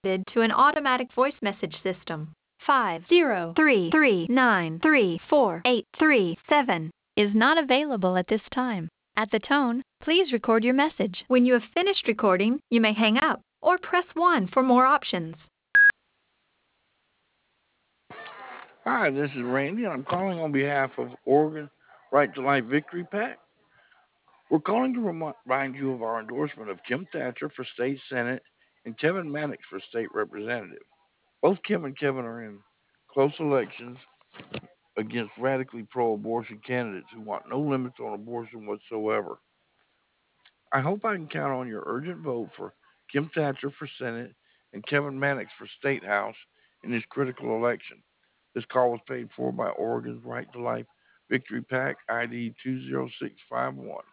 To an automatic voice message system. 503393483 is not available at this time. At the tone, please record your message. When you have finished recording, you may hang up or press 1 for more options. Hi, this is Randy, and I'm calling on behalf of Oregon Right to Life Victory PAC. We're calling to remind you of our endorsement of Kim Thatcher for state senate and Kevin Mannix for state representative. Both Kim and Kevin are in close elections against radically pro-abortion candidates who want no limits on abortion whatsoever. I hope I can count on your urgent vote for Kim Thatcher for Senate and Kevin Mannix for State House in this critical election. This call was paid for by Oregon's Right to Life Victory PAC ID 20651.